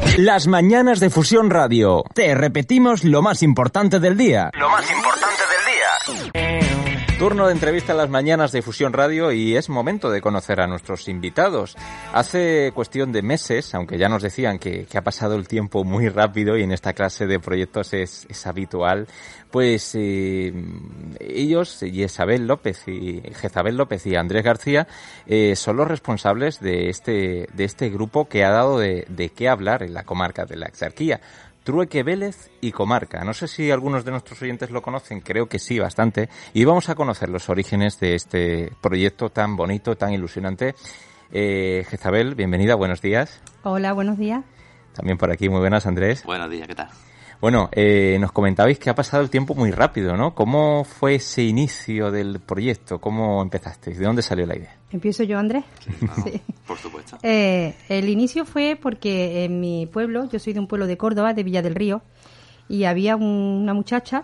Las mañanas de Fusión Radio. Te repetimos lo más importante del día. Turno de entrevista en las mañanas de Fusión Radio y es momento de conocer a nuestros invitados. Hace cuestión de meses, aunque ya nos decían que ha pasado el tiempo muy rápido y en esta clase de proyectos es habitual, pues ellos, Jezabel López y Andrés García, son los responsables de este grupo que ha dado de qué hablar en la comarca de la Exarquía. Trueque Vélez y Comarca. No sé si algunos de nuestros oyentes lo conocen, creo que sí, bastante. Y vamos a conocer los orígenes de este proyecto tan bonito, tan ilusionante. Jezabel, bienvenida, buenos días. Hola, buenos días. También por aquí, muy buenas, Andrés. Buenos días, ¿qué tal? Bueno, nos comentabais que ha pasado el tiempo muy rápido, ¿no? ¿Cómo fue ese inicio del proyecto? ¿Cómo empezasteis? ¿De dónde salió la idea? ¿Empiezo yo, Andrés? Sí. Por supuesto. El inicio fue porque en mi pueblo, yo soy de un pueblo de Córdoba, de Villa del Río, y había una muchacha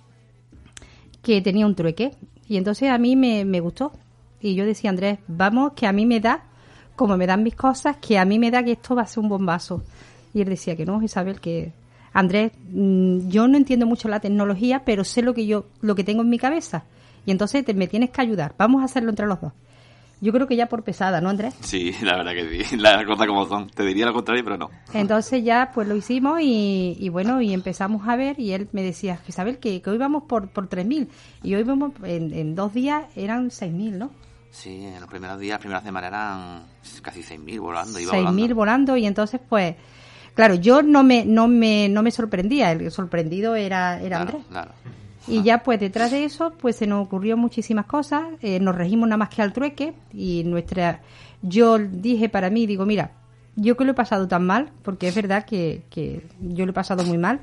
que tenía un trueque. Y entonces a mí me gustó. Y yo decía, Andrés, vamos, que a mí me da, como me dan mis cosas, que a mí me da que esto va a ser un bombazo. Y él decía que no, Isabel, que... Andrés, yo no entiendo mucho la tecnología, pero sé lo que tengo en mi cabeza. Y entonces me tienes que ayudar. Vamos a hacerlo entre los dos. Yo creo que ya por pesada, ¿no, Andrés? Sí, la verdad que sí. Las cosas como son. Te diría lo contrario, pero no. Entonces ya pues lo hicimos y bueno, y empezamos a ver y él me decía, Isabel, que hoy vamos por 3.000. Y hoy vamos, en 2 días eran 6.000, ¿no? Sí, en los primeros días, primera semana eran casi 6.000 volando. 6.000 volando y entonces pues... Claro, yo no me sorprendía, el sorprendido era Andrés. Claro. Y ya pues detrás de eso pues se nos ocurrió muchísimas cosas, nos regimos nada más que al trueque y yo dije para mí, digo, mira, yo que lo he pasado tan mal, porque es verdad que yo lo he pasado muy mal,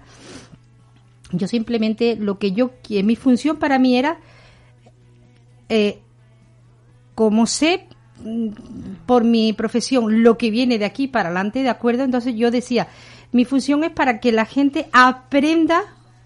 yo simplemente mi función para mí era, como sé por mi profesión lo que viene de aquí para adelante, ¿de acuerdo? Entonces yo decía, mi función es para que la gente aprenda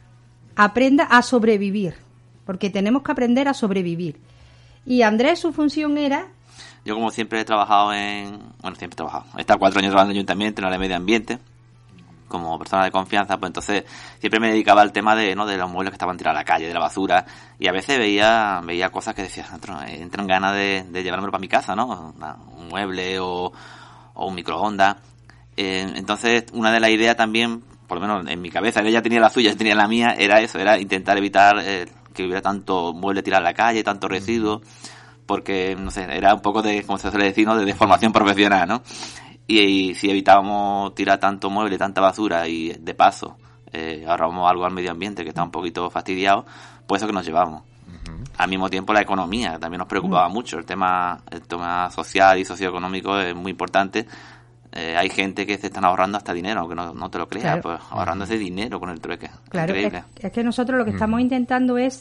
a sobrevivir, porque tenemos que aprender a sobrevivir. Y Andrés, su función era... Yo como siempre he trabajado he estado 4 años trabajando en el ayuntamiento, en el área de medio ambiente, como persona de confianza, pues entonces siempre me dedicaba al tema de los muebles que estaban tirados a la calle, de la basura, y a veces veía cosas que decía, entran ganas de llevármelo para mi casa, ¿no? Un mueble o un microondas. Entonces una de las ideas también, por lo menos en mi cabeza, ella tenía la suya, yo tenía la mía, era eso, era intentar evitar que hubiera tanto mueble tirado a la calle, tanto residuos, porque, no sé, era un poco de, como se suele decir, ¿no? De formación profesional, ¿no? Y si evitábamos tirar tanto mueble, tanta basura y de paso ahorramos algo al medio ambiente que está un poquito fastidiado, pues eso que nos llevamos. Uh-huh. Al mismo tiempo la economía también nos preocupaba mucho, el tema social y socioeconómico es muy importante. Hay gente que se están ahorrando hasta dinero, aunque no te lo creas, claro. Pues ahorrándose dinero con el trueque. Claro, es que nosotros lo que estamos intentando es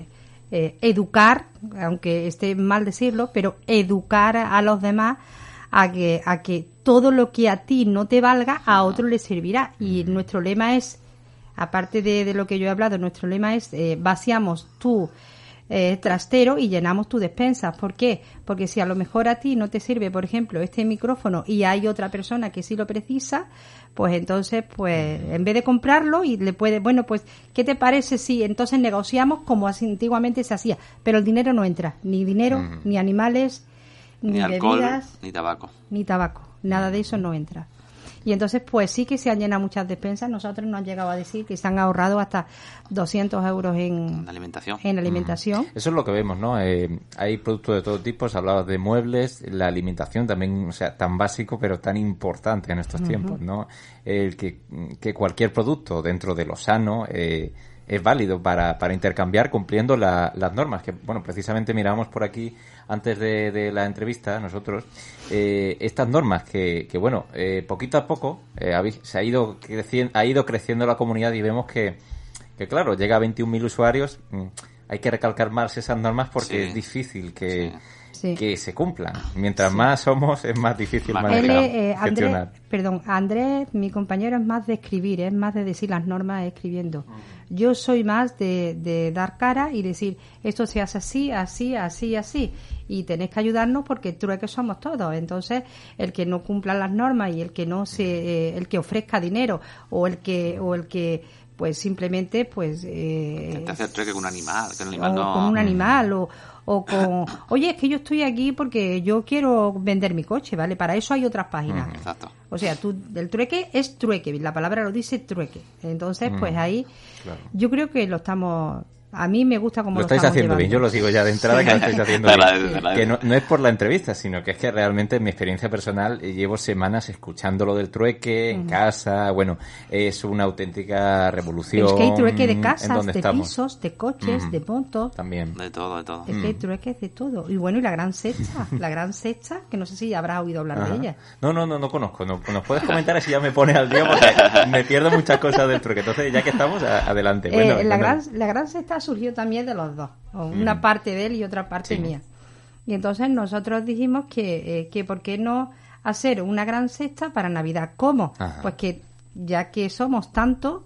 educar, aunque esté mal decirlo, pero educar a los demás a que todo lo que a ti no te valga, a otro le servirá. Y nuestro lema es, aparte de lo que yo he hablado, nuestro lema es vaciamos tu trastero y llenamos tu despensa. ¿Por qué? Porque si a lo mejor a ti no te sirve, por ejemplo, este micrófono y hay otra persona que sí lo precisa, pues entonces, pues en vez de comprarlo y le puede, bueno, pues, ¿qué te parece si entonces negociamos como antiguamente se hacía? Pero el dinero no entra, ni dinero, ni animales, ni alcohol, bebidas, ni tabaco, nada de eso no entra. Y entonces, pues sí que se han llenado muchas despensas. Nosotros nos han llegado a decir que se han ahorrado hasta 200 euros en alimentación. Eso es lo que vemos, ¿no? Hay productos de todo tipo. Se hablaba de muebles, la alimentación también, o sea, tan básico pero tan importante en estos tiempos, ¿no? Que cualquier producto dentro de lo sano es válido para intercambiar cumpliendo las normas. Que, bueno, precisamente mirábamos por aquí antes de la entrevista nosotros estas normas que bueno, poquito a poco ha ido creciendo la comunidad y vemos que claro, llega a 21.000 usuarios. Hay que recalcar más esas normas porque es difícil que se cumplan. Mientras más somos, es más difícil gestionar. Andrés, mi compañero, es más de escribir, es más de decir las normas escribiendo. Yo soy más de dar cara y decir, esto se hace así, así, así, así. y tenéis que ayudarnos porque trueques somos todos. Entonces, el que no cumpla las normas y el que no el que ofrezca dinero o el que pues simplemente pues intenta hacer trueque con un animal, que el animal no... con un animal o con oye, es que yo estoy aquí porque yo quiero vender mi coche, ¿vale? Para eso hay otras páginas. Exacto. O sea, el trueque es trueque, la palabra lo dice trueque. Entonces, pues ahí yo creo que lo estamos... A mí me gusta cómo lo estáis haciendo bien, yo lo digo ya de entrada que lo estáis haciendo bien. Que no es por la entrevista, sino que es que realmente en mi experiencia personal llevo semanas escuchando lo del trueque en casa. Bueno, es una auténtica revolución. Es que hay trueque de casas, de estamos. Pisos, de coches, de motos. También. De todo. Es que hay trueques de todo. Y bueno, y la gran sexta, que no sé si habrás oído hablar de ella. No conozco. ¿Nos puedes comentar así ya me pones al día? Porque me pierdo muchas cosas del trueque. Entonces, ya que estamos, adelante. Bueno, la gran sexta surgió también de los dos, una parte de él y otra parte mía. Y entonces nosotros dijimos que por qué no hacer una gran cesta para Navidad. ¿Cómo? Ajá. Pues que ya que somos tantos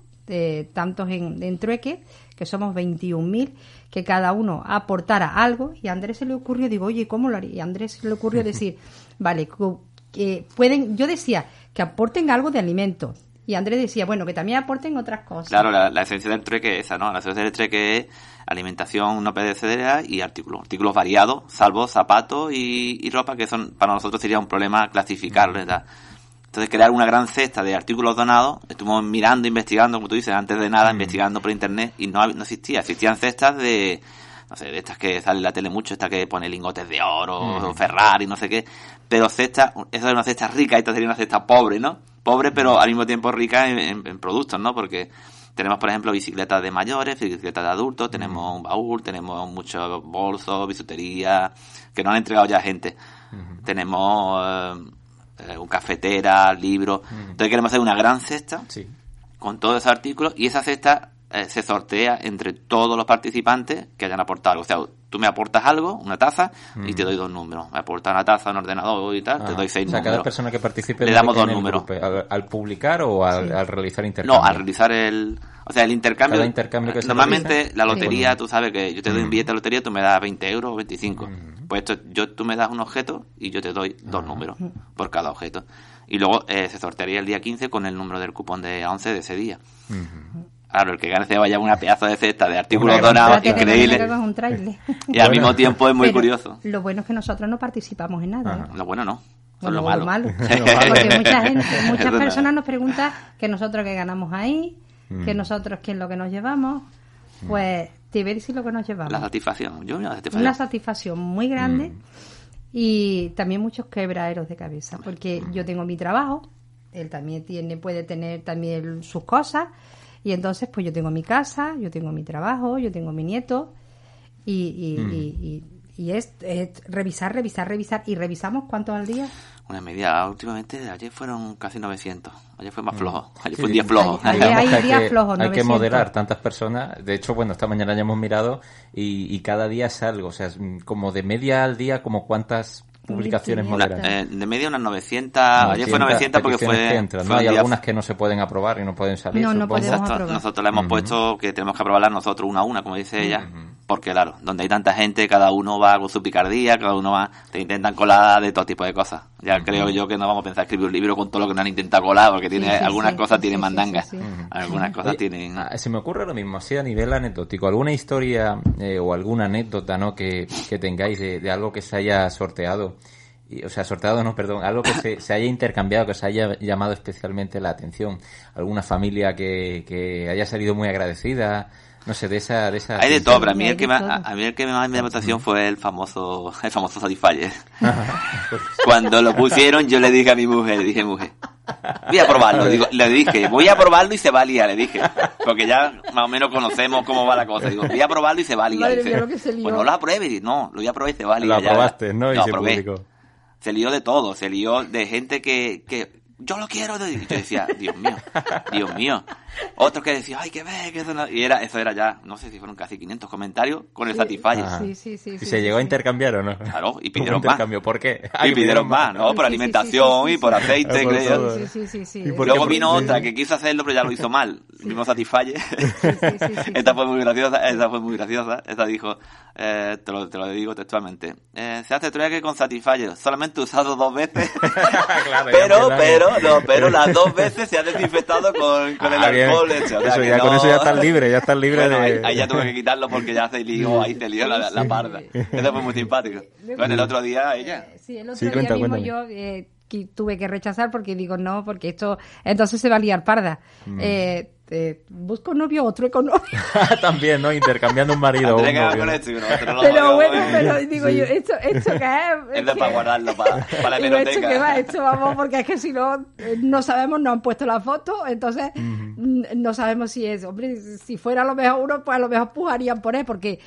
en trueque, que somos 21.000, que cada uno aportara algo, y a Andrés se le ocurrió, digo, oye, ¿cómo lo haría? Y a Andrés se le ocurrió decir, vale, que pueden, yo decía, que aporten algo de alimento. Y Andrés decía, bueno, que también aporten otras cosas. Claro, la esencia del trueque es esa, ¿no? La esencia del trueque es alimentación no perecedera y artículos variados, salvo zapatos y ropa, que son para nosotros sería un problema clasificarlo, ¿verdad? Entonces, crear una gran cesta de artículos donados, estuvimos mirando, investigando, como tú dices, antes de nada, investigando por internet, y no existía. Existían cestas de, no sé, de estas que sale en la tele mucho, esta que pone lingotes de oro, Ferrari, no sé qué, pero cesta, esa es una cesta rica, esta sería una cesta pobre, ¿no? Pobre, pero al mismo tiempo rica en productos, ¿no? Porque tenemos, por ejemplo, bicicletas de mayores, bicicletas de adultos, tenemos un baúl, tenemos muchos bolsos, bisutería, que nos han entregado ya gente. Tenemos cafetera, libros. Entonces queremos hacer una gran cesta con todos esos artículos, y esa cesta se sortea entre todos los participantes que hayan aportado algo. O sea, tú me aportas algo, una taza, y te doy 2 números. Me aportas una taza, un ordenador y tal, te doy 6 números. O sea, cada persona que participe le damos 2 números. Grupo, ¿al publicar o al realizar intercambio? No, al realizar el intercambio. Cada intercambio que normalmente la lotería, tú sabes que yo te doy un billete de lotería, tú me das 20 euros o 25. Pues tú me das un objeto y yo te doy 2 números por cada objeto. Y luego se sortearía el día 15 con el número del cupón de 11 de ese día. Claro, el que gane se vaya una pedazo de cesta de artículos donados increíble. Y al mismo tiempo es muy curioso. Lo bueno es que nosotros no participamos en nada. Lo bueno no. Lo malo. Porque muchas personas nos preguntan que nosotros qué ganamos ahí, que nosotros qué es lo que nos llevamos. Pues te ver si lo que nos llevamos. La satisfacción. Una satisfacción muy grande y también muchos quebraderos de cabeza. Porque yo tengo mi trabajo, él también puede tener también sus cosas. Y entonces, pues yo tengo mi casa, yo tengo mi trabajo, yo tengo mi nieto y es revisar. ¿Y revisamos cuántos al día? Una media. Últimamente, ayer fueron casi 900. Ayer fue más flojo. Ayer fue un día flojo. Hay días flojos, hay que moderar tantas personas. De hecho, bueno, esta mañana ya hemos mirado y cada día es algo. O sea, como de media al día, como cuántas publicaciones moderan. De media unas 900. Ayer fue 900 porque fue... Entran, ¿no? Hay algunas que no se pueden aprobar y no pueden salir. No podemos aprobar. Nosotros le hemos puesto que tenemos que aprobarlas nosotros una a una, como dice ella. Porque claro, donde hay tanta gente, cada uno va con su picardía, cada uno va, te intentan colar de todo tipo de cosas. Ya creo yo que no vamos a pensar escribir un libro con todo lo que nos han intentado colar, porque tiene algunas cosas tienen mandangas. Algunas cosas tienen... Se me ocurre lo mismo, así a nivel anecdótico. ¿Alguna historia o alguna anécdota, ¿no? que tengáis de algo que se haya sorteado? Algo que se haya intercambiado, que os haya llamado especialmente la atención. ¿Alguna familia que haya salido muy agradecida? No sé, de esa hay de todo, pero a mí el que más me llamó la atención fue el famoso Satisfyer. Cuando lo pusieron, yo le dije a mi mujer, voy a probarlo. Le dije, voy a probarlo y se va a liar, le dije. Porque ya más o menos conocemos cómo va la cosa. Digo, voy a probarlo y se va a liar. Dice, pues no lo apruebes. No, lo voy a probar y se va a liar. Lo aprobaste, ¿no? Y se publicó. Se lió de todo, se lió de gente que yo lo quiero. Y yo decía, Dios mío. Otros que decían, ay, que ve, que eso no... Y eso era ya, no sé si fueron casi 500 comentarios con el Satisfyer. Sí. ¿Y se llegó a intercambiar o no? Claro, y pidieron más. ¿Por qué? Y pidieron más, ¿no? Por alimentación y por aceite, creo. Sí. Luego vino otra que quiso hacerlo, pero ya lo hizo mal. El mismo Satisfyer. Esta fue muy graciosa. Esta dijo, te lo digo textualmente. Se hace trueque con Satisfyer, solamente usado 2 veces. Claro, pero las 2 veces se ha desinfectado con el alcohol hecho. O sea, eso, con eso ya estás libre, bueno, de... ahí ya tuve que quitarlo porque ya se lió la parda. Eso fue muy simpático. Bueno, el otro día ella. Sí, el otro día mismo yo tuve que rechazar porque digo no, porque esto entonces se va a liar parda. Busco novio o trueco novio. También, ¿no? Intercambiando un marido o un novio. Pero bueno, pero digo yo, ¿esto qué es? Es de para guardarlo, para la hemeroteca. ¿Esto qué va? Esto vamos, porque es que si no, no sabemos, no han puesto la foto, entonces no sabemos si es. Hombre, si fuera a lo mejor uno, pues a lo mejor pujarían por él, porque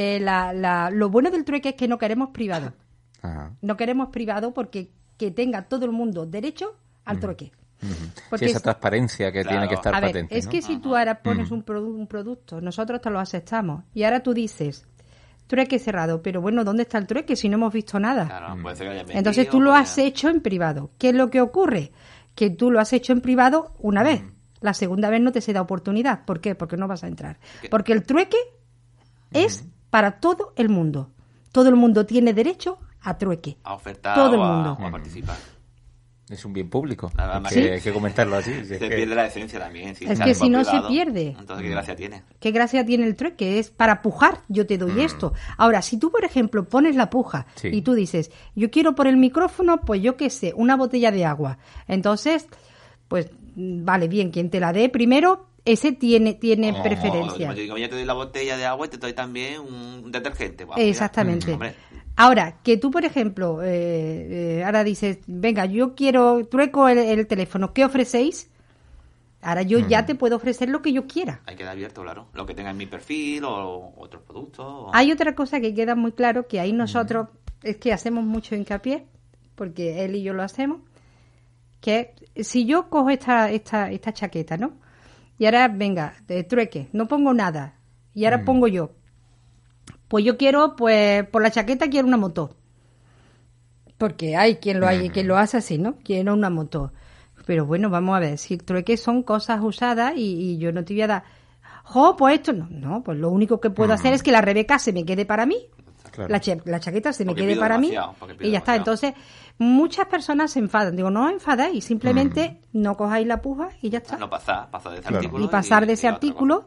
lo bueno del trueque es que no queremos privado. Ajá. No queremos privado porque que tenga todo el mundo derecho al trueque. Porque esa transparencia que tiene que estar patente. Es que si tú ahora pones un producto, nosotros te lo aceptamos, y ahora tú dices, trueque cerrado, pero bueno, ¿dónde está el trueque si no hemos visto nada? Claro, puede ser que haya vendido, entonces tú lo has hecho en privado. ¿Qué es lo que ocurre? Que tú lo has hecho en privado una vez. La segunda vez no te se da oportunidad. ¿Por qué? Porque no vas a entrar. Porque el trueque es para todo el mundo. Todo el mundo tiene derecho a trueque. A ofertar todo el mundo. a participar. Es un bien público. Hay que comentarlo así. Se pierde la esencia también. Es que si no se pierde. Entonces, ¿qué gracia tiene? ¿Qué gracia tiene el trueque? Es para pujar, yo te doy esto. Ahora, si tú, por ejemplo, pones la puja y tú dices, yo quiero por el micrófono, pues yo qué sé, una botella de agua. Entonces, pues vale, bien, quien te la dé primero, ese tiene preferencia. Yo te doy la botella de agua y te doy también un detergente. Wow, exactamente. Ahora, que tú, por ejemplo, ahora dices, venga, yo quiero, trueco el teléfono, ¿qué ofrecéis? Ahora yo ya te puedo ofrecer lo que yo quiera. Hay que dar abierto, claro. Lo que tenga en mi perfil o otros productos. Hay otra cosa que queda muy claro, que ahí nosotros es que hacemos mucho hincapié, porque él y yo lo hacemos, que si yo cojo esta chaqueta, ¿no? Y ahora, venga, trueque, no pongo nada. Y ahora pongo yo. Pues yo quiero, pues, por la chaqueta quiero una moto. Porque hay quien lo hace así, ¿no? Quiero una moto. Pero bueno, vamos a ver, si el trueque son cosas usadas y yo no te voy a dar, pues esto no, pues lo único que puedo hacer es que la Rebeca se me quede para mí, claro. La chaqueta se me quede para mí y ya está. Entonces, muchas personas se enfadan. Digo, no os enfadáis, simplemente no cojáis la puja y ya está. No pasar de ese artículo. Y pasar de ese artículo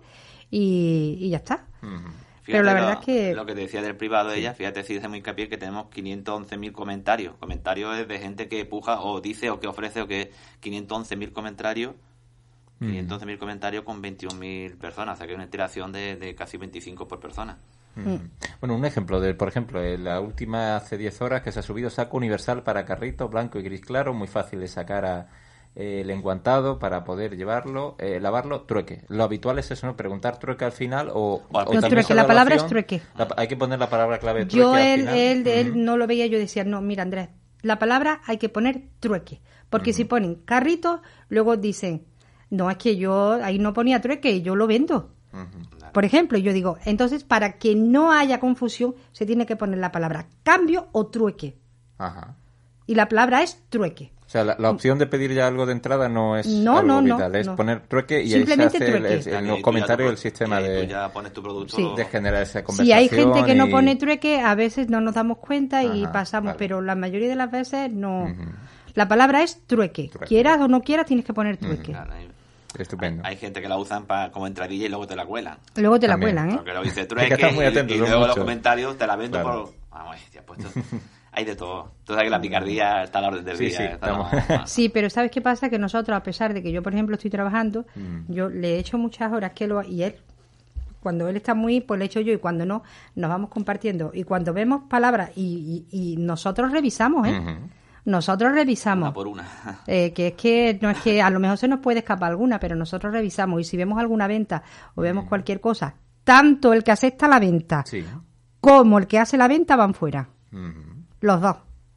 y ya está. Fíjate, pero la verdad es que... Lo que te decía del privado de ella, fíjate, si dice muy hincapié que tenemos 511.000 comentarios. Comentarios es de gente que puja o dice o que ofrece o que 511.000 comentarios. 511.000 comentarios con 21.000 personas. O sea que hay una interacción de casi 25 por persona. Bueno, un ejemplo por ejemplo, en la última hace 10 horas que se ha subido saco universal para carrito, blanco y gris claro, muy fácil de sacar el enguantado para poder llevarlo, lavarlo, trueque. Lo habitual es eso, ¿no? Preguntar trueque al final o trueque, la palabra es trueque. Hay que poner la palabra clave trueque yo al final. Él no lo veía, yo decía, no, mira Andrés, la palabra hay que poner trueque, porque si ponen carrito, luego dicen, no, es que yo ahí no ponía trueque, yo lo vendo. Por ejemplo, yo digo, entonces para que no haya confusión, se tiene que poner la palabra cambio o trueque. Ajá. Y la palabra es trueque. O sea, la opción de pedir ya algo de entrada no es algo vital, es poner trueque y simplemente ahí se hace en los comentarios el sistema tú ya pones tu producto de generar esa conversación. Si hay gente que no pone trueque, a veces no nos damos cuenta y pasamos, vale. Pero la mayoría de las veces no. La palabra es trueque. Quieras o no quieras, tienes que poner trueque. Estupendo. Hay gente que la usan como entradilla y luego te la cuelan. Luego te la cuelan, ¿eh? Porque lo dice trueque y luego los comentarios te la vendo por... Vamos, ya he puesto... Hay de todo. Tú sabes que la picardía está a la orden del día. Sí, pero ¿sabes qué pasa? Que nosotros, a pesar de que yo, por ejemplo, estoy trabajando, yo le he hecho muchas horas y él, cuando él está muy, pues le echo yo, y cuando no, nos vamos compartiendo. Y cuando vemos palabras, y nosotros revisamos, ¿eh? Nosotros revisamos. Una por una. Que es que no es que a lo mejor se nos puede escapar alguna, pero nosotros revisamos. Y si vemos alguna venta o vemos cualquier cosa, tanto el que acepta la venta como el que hace la venta van fuera. Los dos.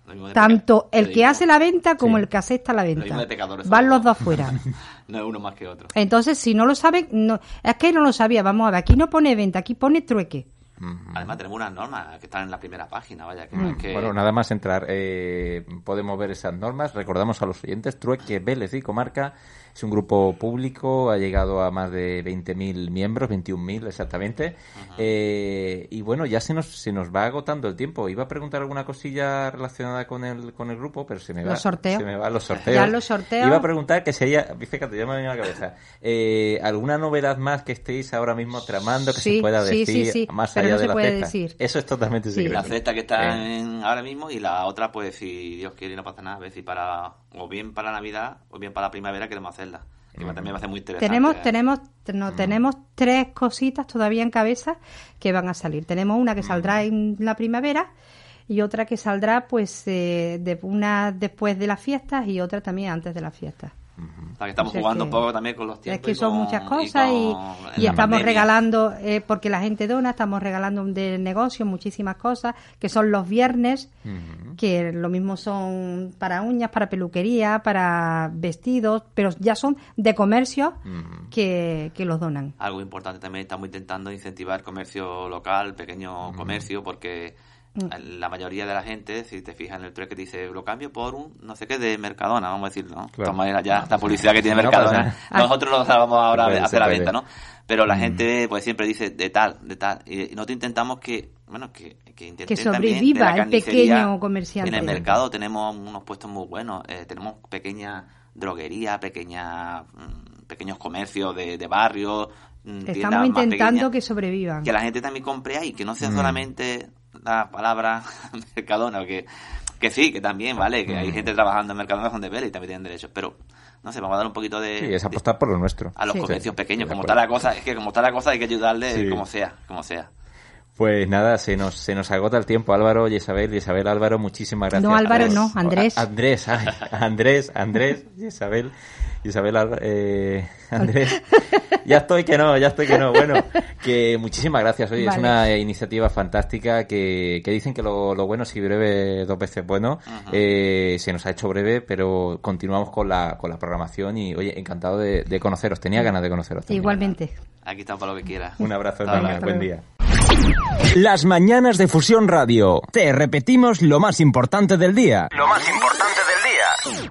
Tanto el que hace la venta como el que acepta la Lo venta. mismo de pecadores. Van los dos fuera. No es uno más que otro. Entonces, si no lo saben, no, es que no lo sabía. Vamos a ver, aquí no pone venta, aquí pone trueque. Además tenemos unas normas que están en la primera página, vaya, que no es que... Bueno, nada más entrar, podemos ver esas normas. Recordamos a los oyentes, Trueque Vélez y Comarca es un grupo público, ha llegado a más de 20.000 miembros, 21.000 exactamente. Y bueno, ya se nos va agotando el tiempo. Iba a preguntar alguna cosilla relacionada con el grupo, pero se me va. Los sorteos. Se me va los sorteos. Ya los sorteos. Iba a preguntar que sería, fíjate, ya me ha venido a la cabeza, ¿alguna novedad más que estéis ahora mismo tramando que se pueda decir más pero allá no de se la puede cesta? decir. Eso es totalmente secreto. La cesta que está ahora mismo y la otra, pues si Dios quiere y no pasa nada, a ver si o bien para Navidad o bien para la primavera queremos hacerla. Que también va a ser muy interesante. Tenemos 3 cositas todavía en cabeza que van a salir. Tenemos una que saldrá en la primavera y otra que saldrá pues una después de las fiestas y otra también antes de las fiestas. O sea, que estamos jugando un poco también con los tiempos. Es que son muchas cosas y estamos regalando, porque la gente dona, estamos regalando de negocio muchísimas cosas, que son los viernes, que lo mismo son para uñas, para peluquería, para vestidos, pero ya son de comercio que los donan. Algo importante también, estamos intentando incentivar comercio local, pequeño comercio, porque la mayoría de la gente, si te fijas en el trueque, dice, lo cambio por un no sé qué de Mercadona, vamos a decir, ¿no? De todas maneras, ya esta publicidad que tiene Mercadona, nosotros no vamos ahora a hacer la venta, ¿no? Pero la gente pues siempre dice de tal, y nosotros intentamos que intenten que sobreviva el pequeño comerciante. En el mercado tenemos unos puestos muy buenos, tenemos pequeñas droguerías, pequeños comercios de barrio, estamos intentando que sobrevivan. Que la gente también compre ahí, que no sea solamente la palabra Mercadona, que sí, que también, ¿vale? Que hay gente trabajando en Mercadona con deberes y también tienen derechos, pero no sé, vamos a dar un poquito de... Sí, es apostar por lo nuestro. A los comercios pequeños, como está la cosa, es que como está la cosa hay que ayudarle como sea. Pues nada, se nos agota el tiempo. Álvaro, Isabel, Álvaro, muchísimas gracias. No, Álvaro, no, Andrés. Andrés, Isabel, Andrés. Ya estoy que no. Bueno, que muchísimas gracias. Oye, es una iniciativa fantástica que dicen que lo bueno si breve 2 veces bueno. Se nos ha hecho breve, pero continuamos con la programación y, oye, encantado de conoceros. Tenía ganas de conoceros también. Igualmente. Aquí estamos para lo que quieras. Un abrazo, hermana. Buen día. Las mañanas de Fusión Radio. Te repetimos lo más importante del día.